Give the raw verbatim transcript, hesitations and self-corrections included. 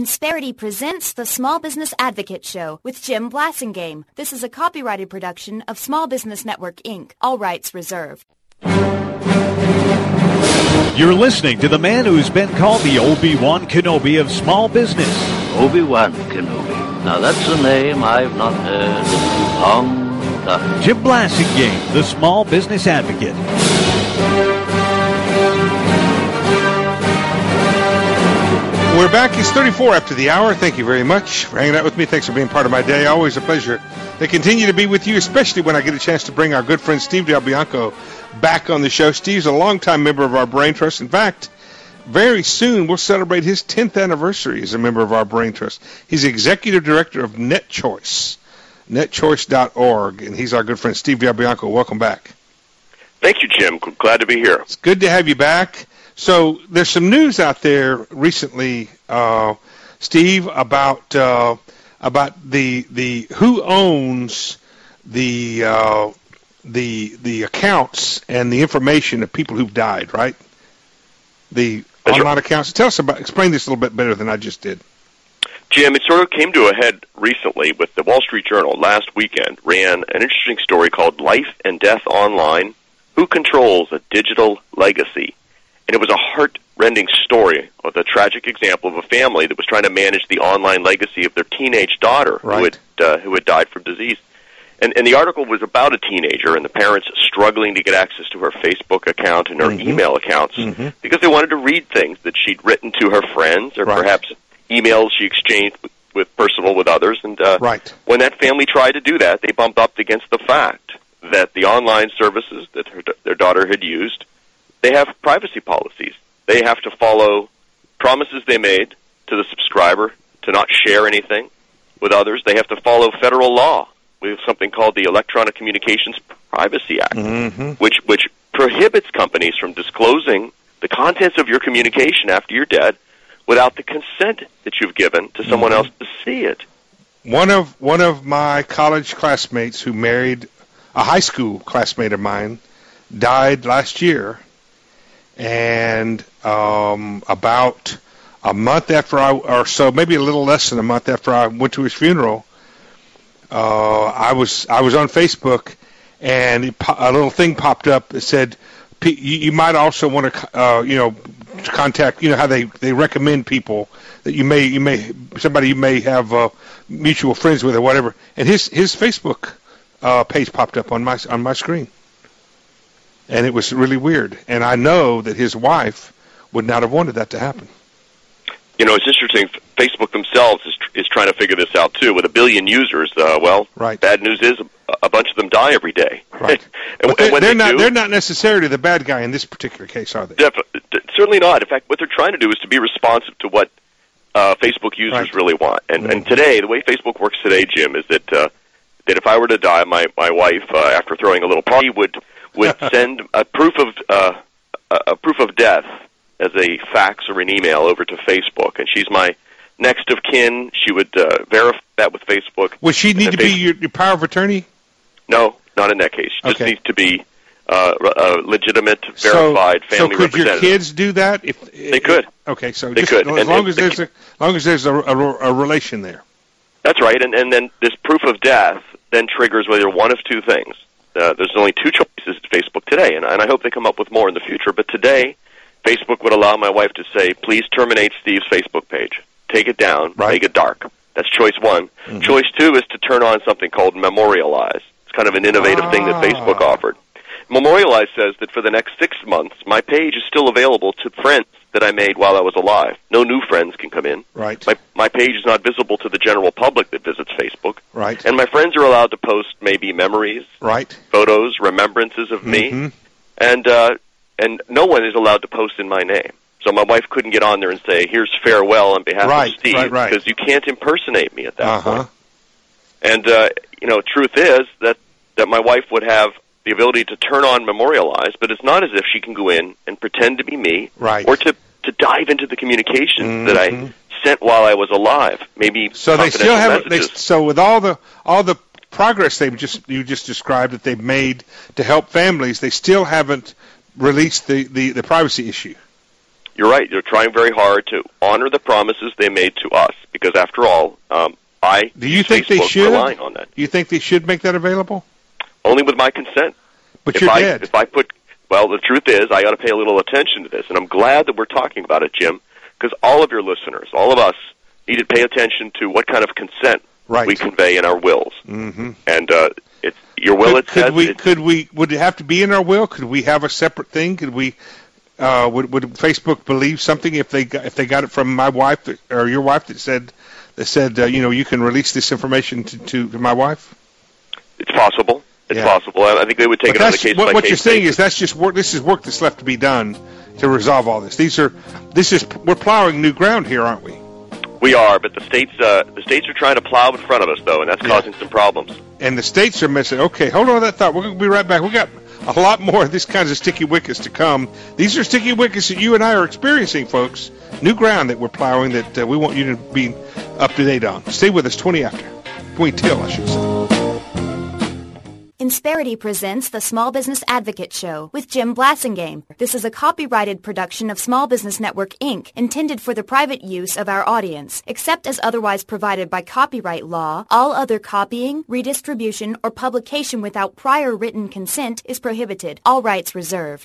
Insperity presents the Small Business Advocate Show with Jim Blasingame. This is a copyrighted production of Small Business Network, Incorporated. All rights reserved. You're listening to the man who's been called the Obi-Wan Kenobi of small business. Obi-Wan Kenobi. Now that's a name I've not heard in a long time. Jim Blasingame, the Small Business Advocate. We're back. It's thirty-four after the hour. Thank you very much for hanging out with me. Thanks for being part of my day. Always a pleasure to continue to be with you, especially when I get a chance to bring our good friend Steve Del Bianco back on the show. Steve's a longtime member of our Brain Trust. In fact, very soon we'll celebrate his tenth anniversary as a member of our Brain Trust. He's executive director of NetChoice, net choice dot org, and he's our good friend Steve Del Bianco. Welcome back. Thank you, Jim. Glad to be here. It's good to have you back. So there's some news out there recently, uh, Steve, about uh, about the the who owns the uh, the the accounts and the information of people who've died, right? The That's online right. accounts. Tell us about. Explain this a little bit better than I just did. Jim, it sort of came to a head recently with the Wall Street Journal last weekend. Ran an interesting story called "Life and Death Online: Who Controls a Digital Legacy?" And it was a heart-rending story with a tragic example of a family that was trying to manage the online legacy of their teenage daughter right. who had uh, who had died from disease. And, and the article was about a teenager and the parents struggling to get access to her Facebook account and her mm-hmm. email accounts mm-hmm. because they wanted to read things that she'd written to her friends or right. perhaps emails she exchanged with, with personal with others. And uh, right. when that family tried to do that, they bumped up against the fact that the online services that her, their daughter had used, they have privacy policies. They have to follow promises they made to the subscriber to not share anything with others. They have to follow federal law. We have something called the Electronic Communications Privacy Act, mm-hmm. which which prohibits companies from disclosing the contents of your communication after you're dead without the consent that you've given to someone mm-hmm. else to see it. One of one of my college classmates who married a high school classmate of mine died last year. And um, about a month after I, or so, maybe a little less than a month after I went to his funeral, uh, I was I was on Facebook, and it, a little thing popped up that said, you, you might also want to, uh, you know, contact, you know, how they, they recommend people that you may you may somebody you may have uh, mutual friends with or whatever, and his his Facebook uh, page popped up on my on my screen. And it was really weird. And I know that his wife would not have wanted that to happen. You know, it's interesting. Facebook themselves is, tr- is trying to figure this out, too. With a billion users, uh, well, right. bad news is a, a bunch of them die every day. Right. and, but they're, and when they're, they not, do, they're not necessarily the bad guy in this particular case, are they? Def- certainly not. In fact, what they're trying to do is to be responsive to what uh, Facebook users right. really want. And, mm-hmm. and today, the way Facebook works today, Jim, is that uh, that if I were to die, my, my wife, uh, after throwing a little party, would... would send a proof of uh, a proof of death as a fax or an email over to Facebook, and she's my next of kin. She would uh, verify that with Facebook. Would she need to face- be your, your power of attorney? No, not in that case. She just okay. needs to be uh, a legitimate, verified so, family so could representative. your kids do that? If they could. Okay, so they just, could. as and, long and as the, there's a, as long as there's a, a, a relation there. That's right, and and then this proof of death then triggers whether one of two things. Uh, there's only two choices at Facebook today, and, and I hope they come up with more in the future. But today, Facebook would allow my wife to say, please terminate Steve's Facebook page. Take it down. Right. Make it dark. That's choice one. Mm-hmm. Choice two is to turn on something called Memorialize. It's kind of an innovative ah. thing that Facebook offered. Memorialize says that for the next six months, my page is still available to friends that I made while I was alive. No new friends can come in. Right. My, my page is not visible to the general public that visits Facebook. Right. And my friends are allowed to post maybe memories, right. photos, remembrances of me, mm-hmm. and uh, and no one is allowed to post in my name. So my wife couldn't get on there and say, here's farewell on behalf right. of Steve, right, right. because you can't impersonate me at that uh-huh. point. And, uh, you know, truth is that, that my wife would have the ability to turn on Memorialize, but it's not as if she can go in and pretend to be me right. or to, to dive into the communications mm-hmm. that I sent while I was alive. Maybe so they still have they, messages. so with all the all the progress they've just you just described that they've made to help families, they still haven't released the, the, the privacy issue. you're right. They're trying very hard to honor the promises they made to us, because after all, um, I do you think they should relying on that. Do you think they should make that available? Only with my consent. But if you're I, dead. If I put, well, the truth is, I got to pay a little attention to this, and I'm glad that we're talking about it, Jim, because all of your listeners, all of us, need to pay attention to what kind of consent right. we convey in our wills. Mm-hmm. And uh, it's your will. Could, it says could we? it, Could we? Would it have to be in our will? Could we have a separate thing? Could we? Uh, would Would Facebook believe something if they got, if they got it from my wife that, or your wife that said that said uh, you know, you can release this information to, to, to my wife? It's possible. It's yeah. possible. I think they would take but it on a case what, by what case you're saying basis. is that's just work. This is work that's left to be done to resolve all this. These are this is we're plowing new ground here, aren't we? We are, but the states uh, the states are trying to plow in front of us, though, and that's yeah. causing some problems. And the states are missing. Okay, hold on to that thought. We're going to be right back. We got a lot more of these kinds of sticky wickets to come. These are sticky wickets that you and I are experiencing, folks. New ground that we're plowing that uh, we want you to be up to date on. Stay with us. twenty after. twenty till, I should say. Insperity presents the Small Business Advocate Show with Jim Blasingame. This is a copyrighted production of Small Business Network, Incorporated, intended for the private use of our audience. Except as otherwise provided by copyright law, all other copying, redistribution, or publication without prior written consent is prohibited. All rights reserved.